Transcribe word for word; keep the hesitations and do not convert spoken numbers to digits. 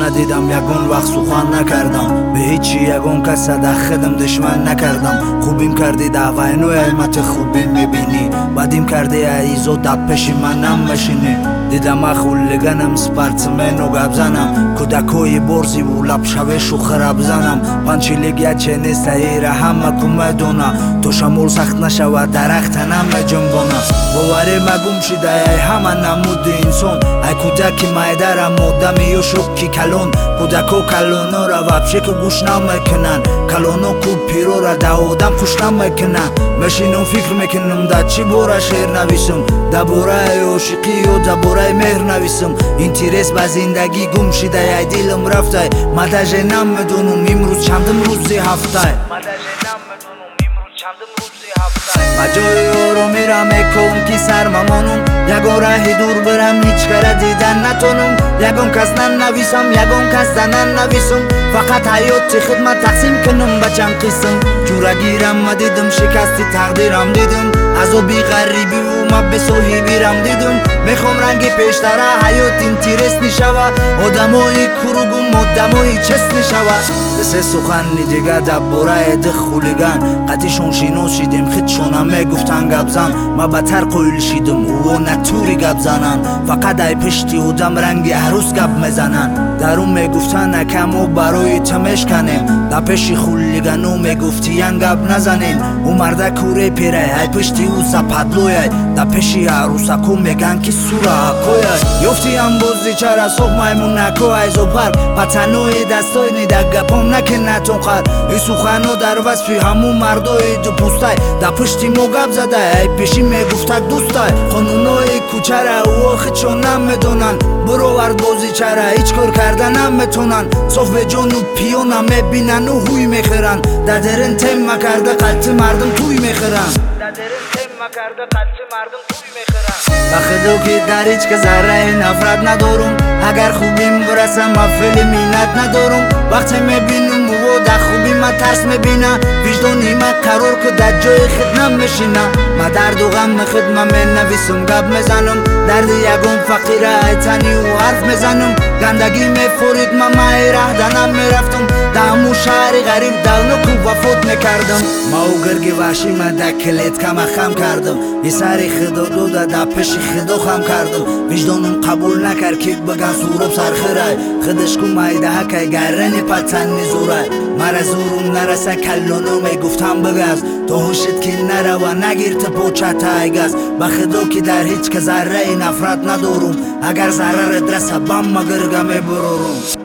ندیدم یگون وقت سخن نکردم به هیچی یگون کس صدخدم دشمن نکردم خوبیم کردی دعوای نو علمت خوبی میبینی بدیم کردی ایزو دب پیشی من نمشینی دیدم اخولگنم سپارتمنو گبزنم کودکوی برزی و لب شوه شوخرب زنم پنچیلیگ یا چه نیست ایره همه کمه دونا تو شمول سخت نشوه درخت نمه جنبانا باوری مگم شده ای همه نمود انسان ای کودکی مایدارم مدامی و شکی کلون کودکو کلونو را وابشه که گوش نمیکنن کلونو کو پیرو را داودم خوش نمیکنن مشینم فکر میکنم دا چی بورا شعر نویسم دا بورای عاشقی و دا بورای مهر نویسم اینترس با زندگی گم شده ای دلم رفته مداجه نمیدونم امروز چندم روزی هفته ما جای رو میرم اکون کی سرممانم یگون راهی دور برم هیچ کره دیدن نتونم یگون کس ننویسم یگون کس ننویسم فقط حیات خدمت تقسیم کنم به چند قسم جورگیرم ندیدم شکستی تقدیرم دیدم از او بی غریبی و ما به صحیبیرم دیدم میخوام رنگی پیشتره حیات اینترس نشوه آدمای کروگم آدمای چست نشوه دسه سخنی دیگه دبوره ده خولیگن قدیشون شینوشیدیم خیدشون همه گفتن گبزن ما بتر قویل شیدم و نتوری گبزنن فقط ای پشتی اودم رنگی عروس گب میزنن درون میگفتن نکم و برای تمش کنیم دا پیشی خولیگنو میگفتی انگب نزنین او مرده کوره پیره ای پشتی او زپدلوی دا پیشی عروسکو میگن که سورا کوی یفتی هم بوزی چرا صبح مایمون نکو ایزو پر پتنوی دستای نیده گپم نکن نتون خر ای سخنو در وصفی همون مردای دو پوستای دا پشتی مو گب زده ای پیشی میگفتک دوستای خانونای کوچره او خیدشون نمیدونن برو ورد بازی چرا هیچ کار کردن نمیتونن صف به جان و پیونا میبینن و هوی میخرن در درن تم کرده قلط مردم توی میخرن در درن تم کرده قلط مردم توی میخرن بخدو که در هیچ که ذره نفرت ندارم اگر خوبیم برسم مفل مینت ندارم وقتی میبینم و در خوبی ما ترس میبینم وجدانی ما قرار که در جای خود نمیشینم ما درد و غم خود ما مینویسم گب میزنم درد یگون فقیره ایتنی و حرف میزنم گندگی میفورید ما مای ره دنم میرفتم دامو شهری غریب دلنو کو وفات میکردم ما او گرگی واشی ما در کلید کم خم کردم یه سری خدا دو دا دا پیشی خدا خم کردم وجدانم قبول نکرد که بگن سورب سرخیره خودش کو مایده هکه گرنی پتن نزوره مرا زورم نرسه کلونو میگفتم بگز تو هوشت که نره و نگیر تپوچت ایگز بخدا که در هیچ که ذره نفرت ندارم اگر ضرر درسه بم مگرگه میبرورم